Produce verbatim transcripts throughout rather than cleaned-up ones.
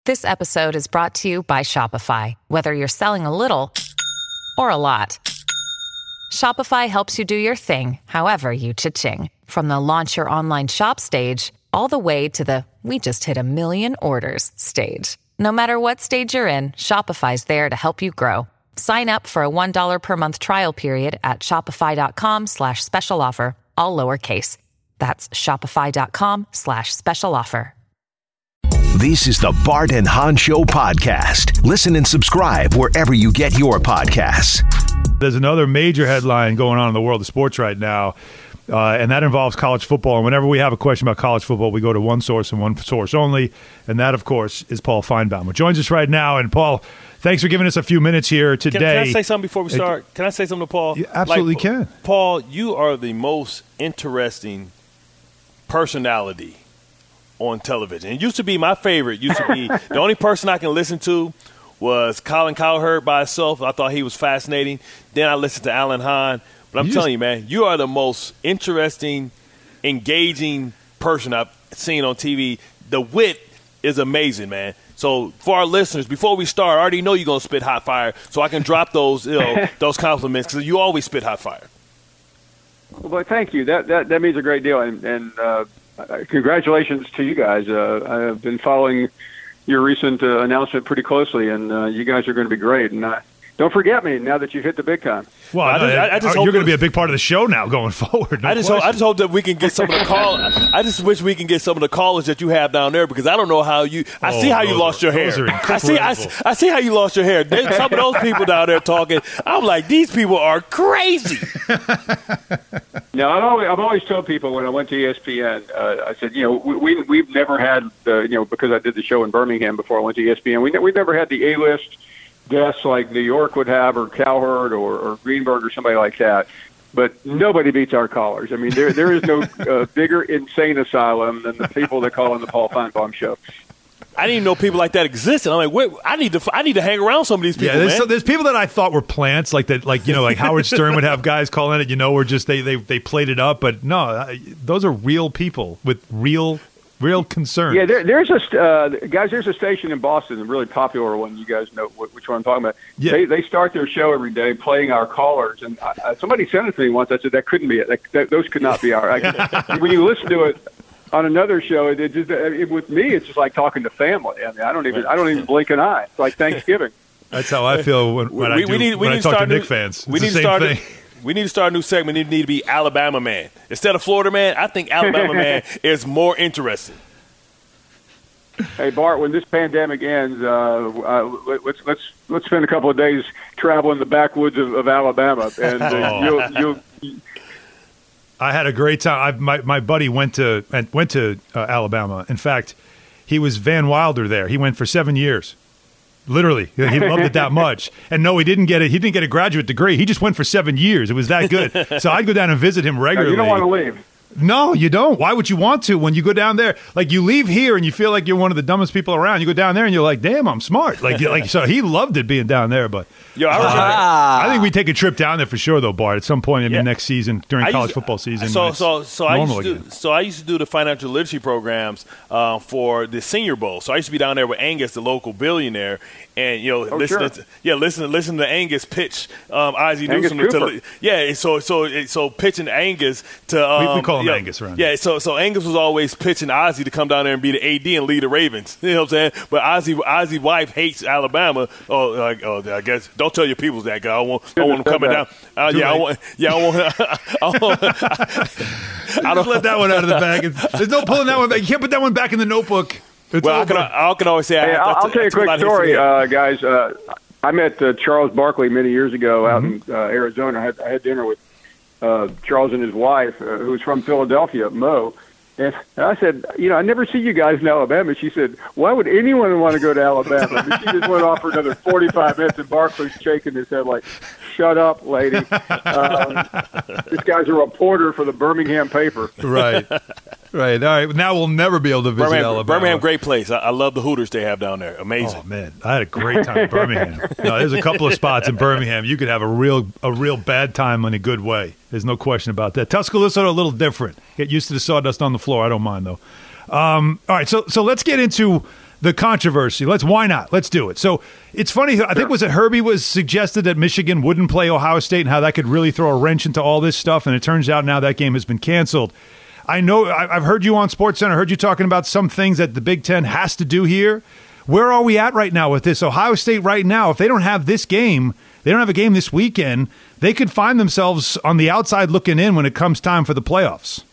This episode is brought to you by Shopify. Whether you're selling a little or a lot, Shopify helps you do your thing, however you cha-ching. From the launch your online shop stage, all the way to the we just hit a million orders stage. No matter what stage you're in, Shopify's there to help you grow. Sign up for a one dollar per month trial period at shopify.com slash special offer, all lowercase. That's shopify.com slash special offer. This is the Bart and Hahn Show podcast. Listen and subscribe wherever you get your podcasts. There's another major headline going on in the world of sports right now, uh, and that involves college football. And whenever we have a question about college football, we go to one source and one source only, and that, of course, is Paul Feinbaum, who joins us right now. And, Paul, thanks for giving us a few minutes here today. Can, can I say something before we start? It, can I say something to Paul? You absolutely like, can. Paul, you are the most interesting personality on television. It used to be my favorite. It used to be the only person I can listen to was Colin Cowherd by himself. I thought he was fascinating. Then I listened to Alan Hahn. But I'm you telling just, you, man, you are the most interesting, engaging person I've seen on T V. The wit is amazing, man. So for our listeners, before we start, I already know you're going to spit hot fire, so I can drop those you know, those compliments because you always spit hot fire. Well, thank you. That that, that means a great deal. And, and uh, congratulations to you guys. Uh, I've been following your recent uh, announcement pretty closely, and uh, you guys are going to be great. And uh, don't forget me now that you've hit the big time. Well, I just, I, I just you're going to be a big part of the show now going forward. No I just hope, I just hope that we can get some of the call. I just wish we can get some of the callers that you have down there because I don't know how you. I oh, see how you lost are, your hair. I see. I, I see how you lost your hair. There's some of those people down there talking. I'm like, these people are crazy. No, I've always, I've always told people when I went to E S P N, uh, I said, you know, we, we we've never had the, you know, because I did the show in Birmingham before I went to E S P N. We we've never had the A-list guests like New York would have, or Cowherd, or, or Greenberg, or somebody like that. But nobody beats our callers. I mean, there there is no uh, bigger insane asylum than the people that call on the Paul Feinbaum Show. I didn't even know people like that existed. I'm like, wait, I need to, I need to hang around some of these people. Yeah, there's, man. So, there's people that I thought were plants, like that, like you know, like Howard Stern would have guys calling it. You know, were just they they they played it up, but no, I, those are real people with real. Real concern. Yeah, there, there's a uh, guys. There's a station in Boston, a really popular one. You guys know which one I'm talking about. Yeah. They they start their show every day playing our callers, and I, somebody sent it to me once. I said that couldn't be it. That, that, those could not be our. I, when you listen to it on another show, it, it just it, with me, it's just like talking to family. I mean, I don't even I don't even blink an eye. It's like Thanksgiving. That's how I feel when, when we, I do, we need, we when need I talk to new, Knicks fans. It's we need the same to start. thing. A, we need to start a new segment. We need to be Alabama Man instead of Florida Man. I think Alabama Man is more interesting. Hey Bart, when this pandemic ends, uh, uh, let's let's let's spend a couple of days traveling the backwoods of, of Alabama, and uh, oh. you'll, you'll. I had a great time. I, my my buddy went to went to uh, Alabama. In fact, he was Van Wilder there. He went for seven years. Literally, he loved it that much. And no, he didn't get it. He didn't get a graduate degree. He just went for seven years. It was that good. So I'd go down and visit him regularly. No, you don't want to leave. No, you don't. Why would you want to when you go down there? Like, you leave here and you feel like you're one of the dumbest people around. You go down there and you're like, damn, I'm smart. Like, like so he loved it being down there. But Yo, I, remember, uh, I think we take a trip down there for sure, though, Bart, at some point maybe yeah. next season during I college used, football season. So, so, so I used to do, again. so I used to do the financial literacy programs uh, for the Senior Bowl. So I used to be down there with Angus, the local billionaire, and you know, oh, listen, sure. to, yeah, listen, listen to Angus pitch um, Ozzie Newsome. To, yeah, so, so, so pitching Angus to um, we, we call him you know, Angus around yeah. here. So, so Angus was always pitching Ozzie to come down there and be the A D and lead the Ravens. You know what I'm saying? But Ozzie, Ozzie's wife hates Alabama. Oh, like, oh, I guess don't tell your peoples that guy. I want, I want them coming down. Uh, yeah, I want, yeah, I want. I want I don't let that one out of the bag. There's no pulling that one back. You can't put that one back in the notebook. It's well, I can, I can always say. Hey, I, I'll, I'll tell you a quick story, uh, guys. Uh, I met uh, Charles Barkley many years ago out mm-hmm. in uh, Arizona. I had, I had dinner with uh, Charles and his wife, uh, who was from Philadelphia, Mo. And I said, you know, I never see you guys in Alabama. She said, why would anyone want to go to Alabama? And she just went off for another forty-five minutes, and Barkley's shaking his head like, shut up, lady. Um, this guy's a reporter for the Birmingham paper. Right. Right. All right. Now we'll never be able to visit Birmingham, Alabama. Birmingham, great place. I, I love the Hooters they have down there. Amazing. Oh, man. I had a great time in Birmingham. No, there's a couple of spots in Birmingham. You could have a real a real bad time in a good way. There's no question about that. Tuscaloosa are a little different. Get used to the sawdust on the floor. I don't mind, though. Um, all right. So, so let's get into the controversy. Let's why not? Let's do it. So it's funny. I think was it Herbie was suggested that Michigan wouldn't play Ohio State and how that could really throw a wrench into all this stuff. And it turns out now that game has been canceled. I know I've heard you on SportsCenter. I heard you talking about some things that the Big Ten has to do here. Where are we at right now with this? Ohio State right now, if they don't have this game, they don't have a game this weekend, they could find themselves on the outside looking in when it comes time for the playoffs.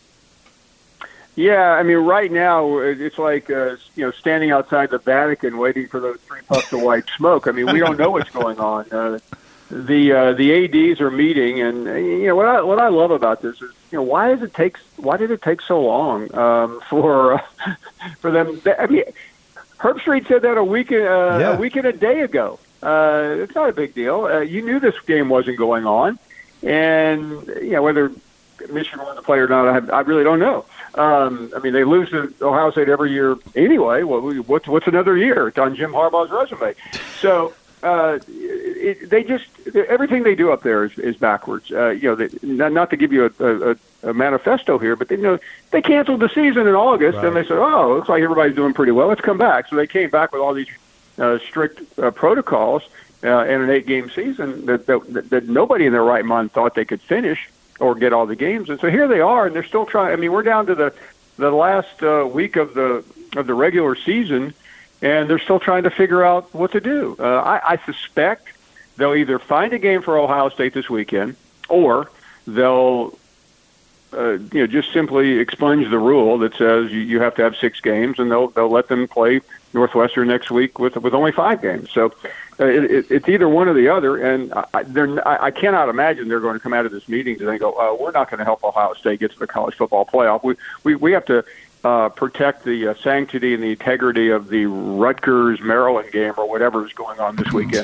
Yeah, I mean, right now it's like uh, you know standing outside the Vatican waiting for those three puffs of white smoke. I mean, we don't know what's going on. Uh, the uh, the A Ds are meeting, and you know what I what I love about this is you know why does it take why did it take so long um, for uh, for them? I mean, Herb Street said that a week uh, yeah. a week and a day ago. Uh, it's not a big deal. Uh, you knew this game wasn't going on, and you know whether Michigan won the play or not, I, I really don't know. Um, I mean, they lose to Ohio State every year anyway. Well, what's what's another year on Jim Harbaugh's resume? So uh, it, they just everything they do up there is, is backwards. Uh, you know, they, not, not to give you a, a, a manifesto here, but they you know they canceled the season in August, right. And they said, "Oh, looks like everybody's doing pretty well. Let's come back." So they came back with all these uh, strict uh, protocols uh, and an eight-game season that, that that nobody in their right mind thought they could finish or get all the games. And so here they are, and they're still trying. I mean, we're down to the the last uh, week of the of the regular season, and they're still trying to figure out what to do. Uh, I, I suspect they'll either find a game for Ohio State this weekend, or they'll uh, you know just simply expunge the rule that says you, you have to have six games, and they'll they'll let them play Northwestern next week with with only five games. So uh, it, it, it's either one or the other, and I, they're, I, I cannot imagine they're going to come out of this meeting and they go, uh, "We're not going to help Ohio State get to the college football playoff. We we we have to uh, protect the uh, sanctity and the integrity of the Rutgers Maryland game or whatever is going on this weekend."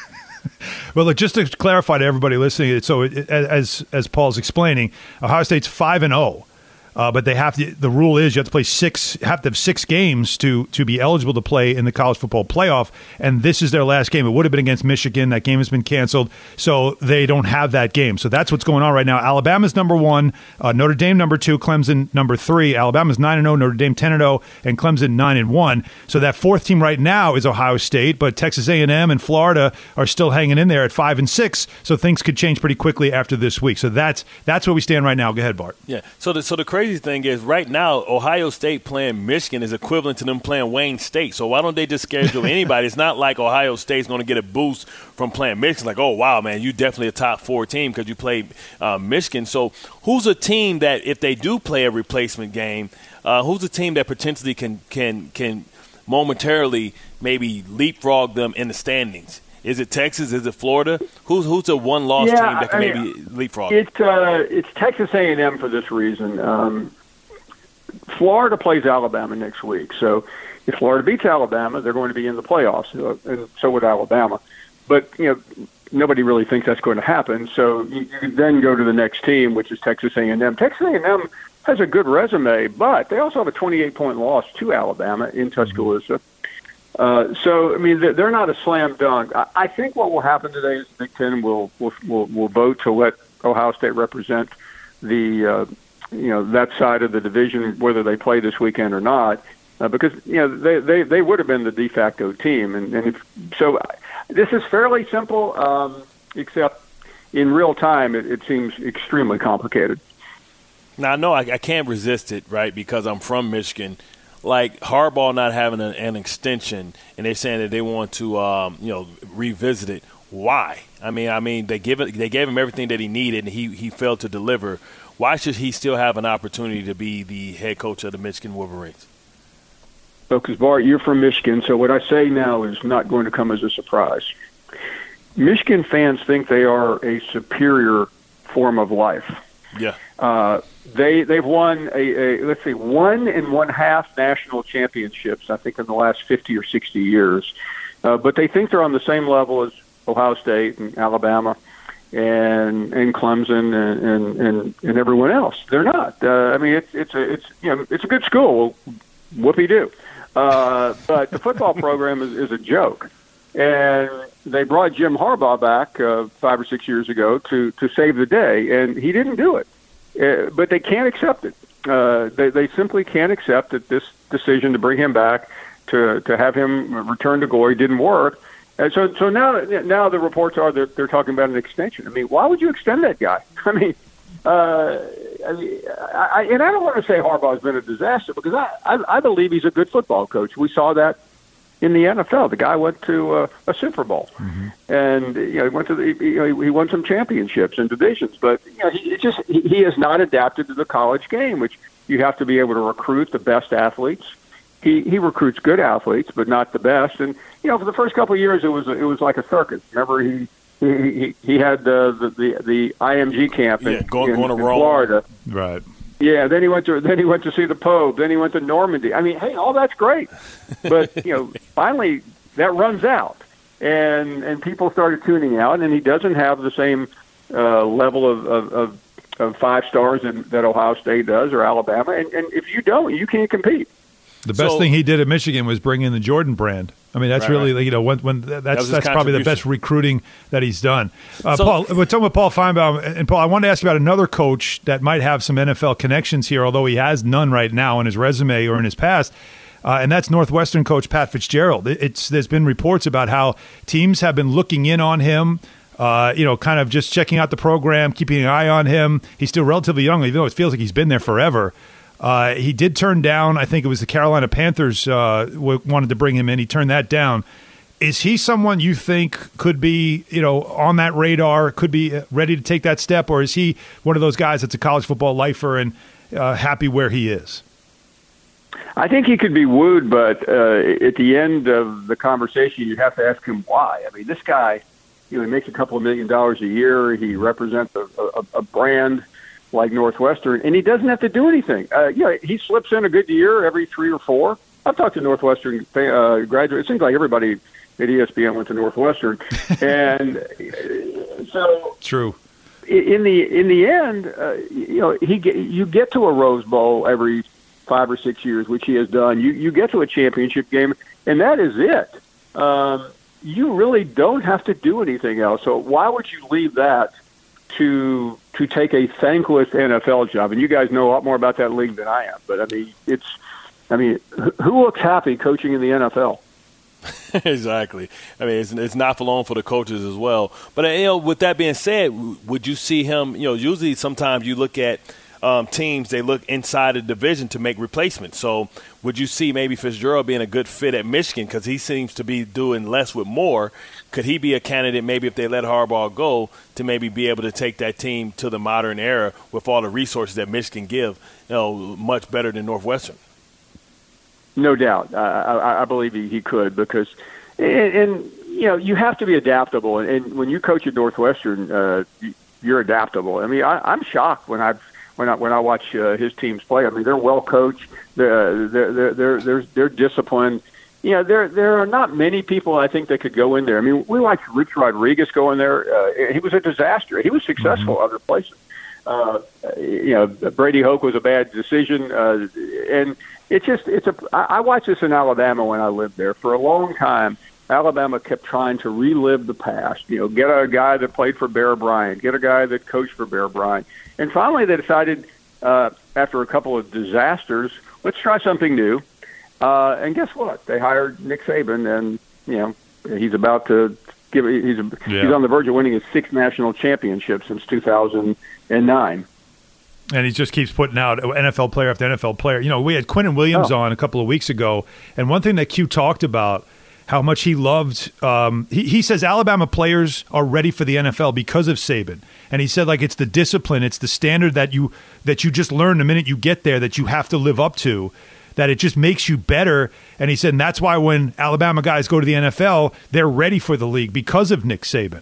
Well, look, just to clarify to everybody listening, so it, as as Paul's explaining, Ohio State's five and zero. Uh, but they have to. The rule is you have to play six. Have to have six games to to be eligible to play in the college football playoff. And this is their last game. It would have been against Michigan. That game has been canceled, so they don't have that game. So that's what's going on right now. Alabama's number one, uh, Notre Dame number two, Clemson number three. Alabama's nine and zero, Notre Dame ten and zero, and Clemson nine and one. So that fourth team right now is Ohio State, but Texas A and M and Florida are still hanging in there at five and six. So things could change pretty quickly after this week. So that's that's where we stand right now. Go ahead, Bart. Yeah. So the so the crazy thing is right now Ohio State playing Michigan is equivalent to them playing Wayne State. So why don't they just schedule anybody? It's not like Ohio State's going to get a boost from playing Michigan. Like, oh, wow, man, you definitely a top four team because you played uh, Michigan. So who's a team that if they do play a replacement game, uh, who's a team that potentially can can can momentarily maybe leapfrog them in the standings? Is it Texas? Is it Florida? Who's who's a one-loss yeah, team that can I maybe mean, leapfrog? It, uh, it's Texas A and M for this reason. Um, Florida plays Alabama next week, so if Florida beats Alabama, they're going to be in the playoffs, uh, and so would Alabama. But you know, nobody really thinks that's going to happen. So you, you then go to the next team, which is Texas A and M. Texas A and M has a good resume, but they also have a twenty-eight point loss to Alabama in Tuscaloosa. Uh, so, I mean, they're not a slam dunk. I think what will happen today is the Big Ten will will will, will vote to let Ohio State represent the uh, you know that side of the division, whether they play this weekend or not, uh, because you know they, they, they would have been the de facto team, and, and if, so this is fairly simple, um, except in real time it, it seems extremely complicated. Now I know I, I can't resist it, right? Because I'm from Michigan. Like Harbaugh not having an, an extension, and they're saying that they want to, um, you know, revisit it. Why? I mean, I mean, they give it, they gave him everything that he needed, and he he failed to deliver. Why should he still have an opportunity to be the head coach of the Michigan Wolverines? Because Bart, you're from Michigan, so what I say now is not going to come as a surprise. Michigan fans think they are a superior form of life. Yeah. Uh, they they've won a, a let's see one and one half national championships, I think, in the last fifty or sixty years. Uh, but they think they're on the same level as Ohio State and Alabama and and Clemson and and, and, and everyone else. They're not. Uh, I mean, it's it's a it's you know it's a good school. Whoopie do. Uh, but the football program is, is a joke. And they brought Jim Harbaugh back uh, five or six years ago to, to save the day, and he didn't do it. Uh, but they can't accept it. Uh, they, they simply can't accept that this decision to bring him back to to have him return to glory. Didn't work. And so so now now the reports are that they're talking about an extension. I mean, why would you extend that guy? I mean, uh, I mean, I, and I don't want to say Harbaugh's been a disaster because I, I I believe he's a good football coach. We saw that in the N F L. The guy went to uh, a Super Bowl, mm-hmm. and you know he went to the, you know he won some championships and divisions. But you know he it just he, he has not adapted to the college game, which you have to be able to recruit the best athletes. He he recruits good athletes, but not the best. And you know for the first couple of years it was it was like a circus. Remember he. He, he he had uh, the the the I M G camp in, yeah, going, in, going to in Rome. Florida, right? Yeah, then he went to then he went to see the Pope. Then he went to Normandy. I mean, hey, all that's great, but you know, finally that runs out, and and people started tuning out, and he doesn't have the same uh, level of of, of, of five stars in, that Ohio State does or Alabama, and, and if you don't, you can't compete. The best so, thing he did at Michigan was bring in the Jordan brand. I mean, that's right, really, right. you know, when, when that's that that's probably the best recruiting that he's done. Uh, so, Paul, we're talking about Paul Feinbaum. And, Paul, I wanted to ask you about another coach that might have some N F L connections here, although he has none right now in his resume or in his past, uh, and that's Northwestern coach Pat Fitzgerald. It, it's There's been reports about how teams have been looking in on him, uh, you know, kind of just checking out the program, keeping an eye on him. He's still relatively young, even though it feels like he's been there forever. Uh, he did turn down, I think it was the Carolina Panthers uh, w- wanted to bring him in. He turned that down. Is he someone you think could be, you know, on that radar, could be ready to take that step, or is he one of those guys that's a college football lifer and uh, happy where he is? I think he could be wooed, but uh, at the end of the conversation, you have to ask him why. I mean, this guy, you know, he makes a couple of million dollars a year. He represents a, a, a brand like Northwestern, and he doesn't have to do anything. Uh, you know, he slips in a good year every three or four. I've talked to Northwestern uh, graduates. It seems like everybody at E S P N went to Northwestern, and so true. In the in the end, uh, you know, he get, you get to a Rose Bowl every five or six years, which he has done. You you get to a championship game, and that is it. Um, you really don't have to do anything else. So why would you leave that to to take a thankless N F L job? And you guys know a lot more about that league than I am. But I mean, it's I mean, who looks happy coaching in the N F L? Exactly. I mean, it's, it's not for long for the coaches as well. But you know, with that being said, would you see him? You know, usually sometimes you look at um, teams, they look inside the division to make replacements. So would you see maybe Fitzgerald being a good fit at Michigan because he seems to be doing less with more? Could he be a candidate maybe if they let Harbaugh go to maybe be able to take that team to the modern era with all the resources that Michigan give, you know, much better than Northwestern? No doubt. Uh, I, I believe he, he could because, and, and, you know, you have to be adaptable. And, and when you coach at Northwestern, uh, you're adaptable. I mean, I, I'm shocked when I've When I when I watch uh, his teams play. I mean, they're well coached. They're they're they're they're they're, they're disciplined. You know, there there are not many people I think that could go in there. I mean, we watched Rich Rodriguez go in there. Uh, he was a disaster. He was successful mm-hmm. other places. Uh, you know, Brady Hoke was a bad decision, uh, and it's just it's a. I, I watched this in Alabama when I lived there for a long time. Alabama kept trying to relive the past. You know, get a guy that played for Bear Bryant, get a guy that coached for Bear Bryant. And finally they decided, uh, after a couple of disasters, let's try something new. Uh, and guess what? They hired Nick Saban, and, you know, he's about to give he's, yeah. he's on the verge of winning his sixth national championship since two thousand nine. And he just keeps putting out N F L player after N F L player. You know, we had Quinnen Williams oh. on a couple of weeks ago, and one thing that Q talked about, how much he loved um, – he, he says Alabama players are ready for the N F L because of Saban. And he said, like, it's the discipline, it's the standard that you that you just learn the minute you get there that you have to live up to, that it just makes you better. And he said, and that's why when Alabama guys go to the N F L, they're ready for the league because of Nick Saban.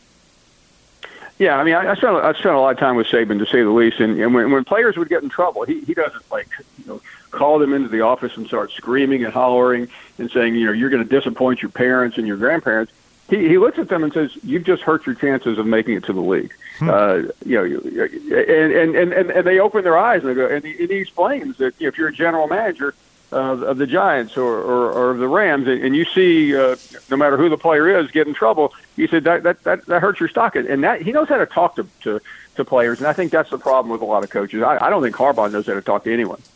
Yeah, I mean, I, I spent I spent a lot of time with Saban, to say the least. And, and when, when players would get in trouble, he, he doesn't, like, you know, call them into the office and start screaming and hollering and saying, you know, you're going to disappoint your parents and your grandparents. He, he looks at them and says, you've just hurt your chances of making it to the league. Hmm. Uh, you know, and, and, and, and they open their eyes and they go, and he, and he explains that if you're a general manager of, of the Giants or, or, or of the Rams, and you see uh, no matter who the player is get in trouble, he said that that, that, that hurts your stock. And that he knows how to talk to, to, to players, and I think that's the problem with a lot of coaches. I, I don't think Harbaugh knows how to talk to anyone.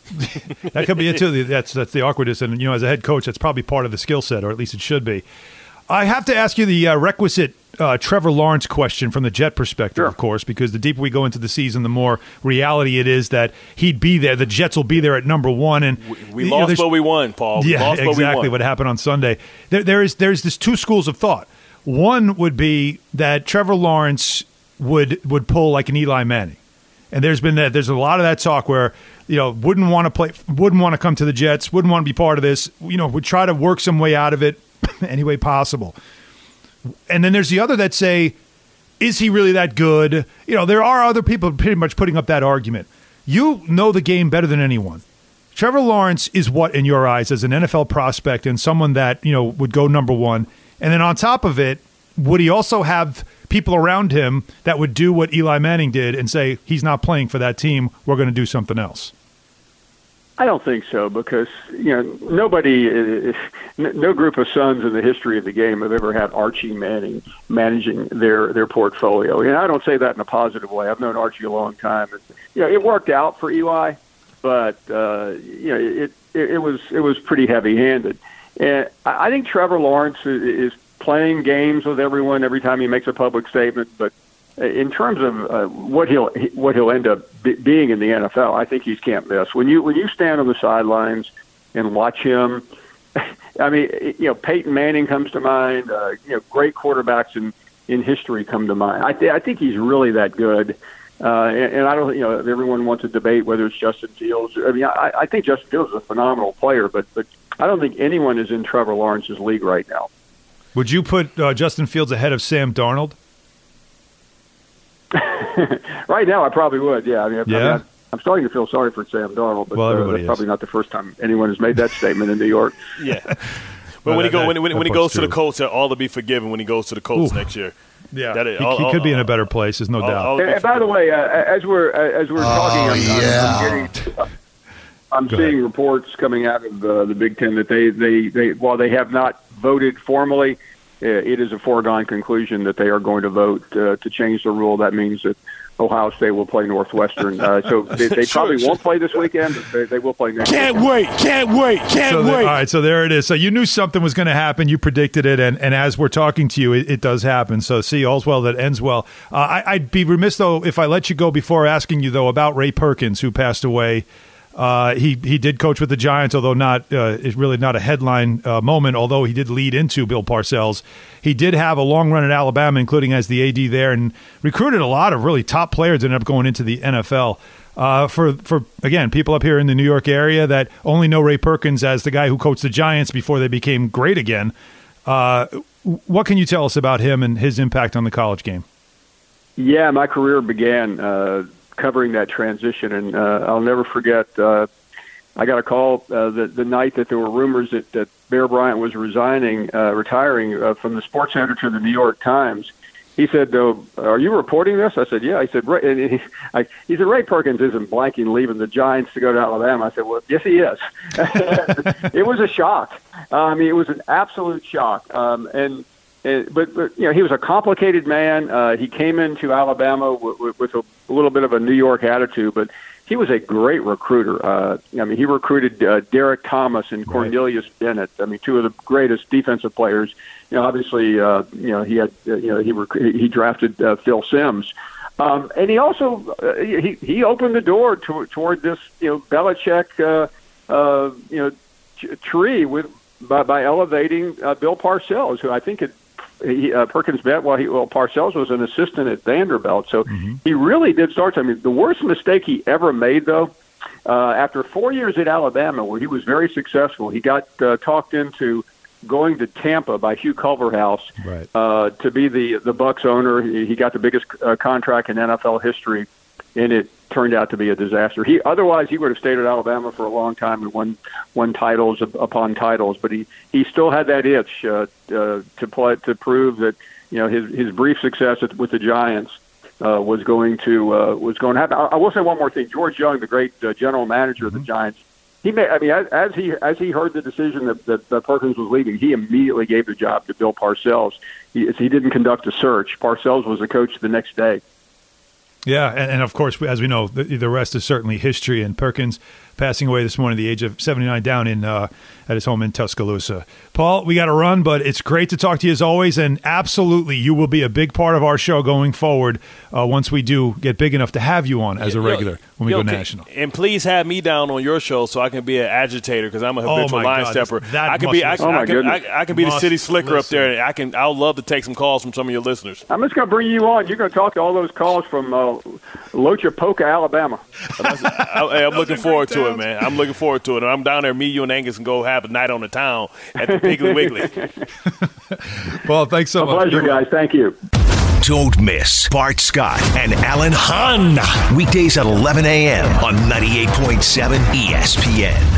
That could be it too. That's that's the awkwardness, and you know, as a head coach, that's probably part of the skill set, or at least it should be. I have to ask you the uh, requisite uh, Trevor Lawrence question from the Jet perspective, Sure. of course, because the deeper we go into the season, the more reality it is that he'd be there. The Jets will be there at number one, and We, we you know, lost, there's- but we won, Paul. We yeah, lost, but exactly we won. what happened on Sunday. There, there is there's this two schools of thought. One would be that Trevor Lawrence would would pull like an Eli Manning, and there's been that there's a lot of that talk where you know wouldn't want to play, wouldn't want to come to the Jets, wouldn't want to be part of this. You know, would try to work some way out of it any way possible. And then there's the other that say, is he really that good? You know, there are other people pretty much putting up that argument. You know the game better than anyone. Trevor Lawrence is what in your eyes as an N F L prospect and someone that, you know, would go number one. And then on top of it, would he also have people around him that would do what Eli Manning did and say, he's not playing for that team, we're going to do something else? I don't think so because, you know, nobody, uh, no group of sons in the history of the game have ever had Archie Manning managing their, their portfolio. And I don't say that in a positive way. I've known Archie a long time. And, you know, it worked out for Eli, but, uh, you know, it, it, it was it was pretty heavy-handed. And I think Trevor Lawrence is playing games with everyone every time he makes a public statement, but in terms of uh, what he'll what he'll end up be, being in the N F L, I think he can't miss. When you when you stand on the sidelines and watch him, I mean, you know, Peyton Manning comes to mind. Uh, you know, great quarterbacks in, in history come to mind. I, th- I think he's really that good. Uh, and, and I don't, you know, everyone wants to debate whether it's Justin Fields. I mean, I, I think Justin Fields is a phenomenal player, but but I don't think anyone is in Trevor Lawrence's league right now. Would you put uh, Justin Fields ahead of Sam Darnold? Right now, I probably would. Yeah, I mean, Yeah? I mean, I'm starting to feel sorry for Sam Darnold, but Well, uh, everybody that's is. probably not the first time anyone has made that statement in New York. Yeah. But Well, when he that- go that- when, when, that when he part's goes to the true. Colts, they'll all to be forgiven when he goes to the Colts Ooh. next year. Yeah, That is- he, all- he all- could be in a all- better place. There's no all- doubt. all- And, and by the way, uh, as we're as we're talking, I'm, I'm, I'm, getting, I'm Go seeing ahead. reports coming out of uh, the Big Ten that they, they, they while they have not voted formally, uh, it is a foregone conclusion that they are going to vote uh, to change the rule. That means that Ohio State will play Northwestern. Uh, so they, they Sure, probably sure. won't play this weekend, but they, they will play next Can't weekend. wait! Can't wait! Can't So there, wait! all right, so there it is. So you knew something was going to happen. You predicted it, and, and as we're talking to you, it, it does happen. So see, all's well that ends well. Uh, I, I'd be remiss, though, if I let you go before asking you, though, about Ray Perkins, who passed away. Uh, he he did coach with the Giants, although not uh, it's really not a headline uh, moment. Although he did lead into Bill Parcells, he did have a long run at Alabama, including as the A D there, and recruited a lot of really top players that ended up going into the N F L. Uh, for for again, people up here in the New York area that only know Ray Perkins as the guy who coached the Giants before they became great again. Uh, what can you tell us about him and his impact on the college game? Yeah, my career began uh, covering that transition, and uh, I'll never forget. Uh, I got a call uh, the, the night that there were rumors that, that Bear Bryant was resigning, uh, retiring uh, from the Sports Editor of the New York Times. He said, oh, "Are you reporting this?" I said, "Yeah." He said, Ray, and he, I, he said, "Ray Perkins isn't blanking leaving the Giants to go to Alabama." I said, "Well, yes, he is." It was a shock. Uh, I mean, it was an absolute shock. Um, and, and but, but you know, he was a complicated man. Uh, he came into Alabama with, with, with a, a little bit of a New York attitude, but he was a great recruiter. Uh, I mean, he recruited uh, Derek Thomas and Cornelius Bennett. I mean, two of the greatest defensive players. You know, obviously, uh, you know, he had, uh, you know, he rec- he drafted uh, Phil Simms, um, and he also uh, he he opened the door to, toward this, you know, Belichick, uh, uh, you know, t- tree with by, by elevating uh, Bill Parcells, who I think had, he, uh, Perkins met while he well Parcells was an assistant at Vanderbilt, so Mm-hmm. he really did start. I mean, the worst mistake he ever made, though, uh, after four years at Alabama, where he was very successful, he got uh, talked into going to Tampa by Hugh Culverhouse Right. uh, to be the the Bucs owner. He, he got the biggest uh, contract in N F L history, and it turned out to be a disaster. He otherwise he would have stayed at Alabama for a long time and won won titles upon titles, but he, he still had that itch uh, uh, to play to prove that you know his his brief success with the Giants uh, was going to uh, was going to happen. I, I will say one more thing. George Young, the great uh, general manager of the Giants. He may, I mean, as, as he as he heard the decision that, that, that Perkins was leaving, he immediately gave the job to Bill Parcells. He, he didn't conduct a search. Parcells was the coach the next day. Yeah, and, and of course, as we know, the, the rest is certainly history. And Perkins passing away this morning at the age of seventy-nine down in uh, at his home in Tuscaloosa. Paul, we got to run, but it's great to talk to you as always, and absolutely you will be a big part of our show going forward uh, once we do get big enough to have you on as a regular yo, when we yo, go can, national. And please have me down on your show so I can be an agitator because I'm a habitual oh line God, stepper. that I can be I, oh I, can, I, I can be the Must city slicker listen. up there. And I can I'll love to take some calls from some of your listeners. I'm just going to bring you on. You're going to talk to all those calls from uh, Lochapoka, Alabama. I, I'm looking forward to it, man. I'm looking forward to it. And I'm down there. Me, you, and Angus can go have a night on the town at the Piggly Wiggly. Paul, thanks so A much. pleasure, guys. Thank you. Don't miss Bart Scott and Alan Hahn. Weekdays at eleven a.m. on ninety-eight point seven E S P N.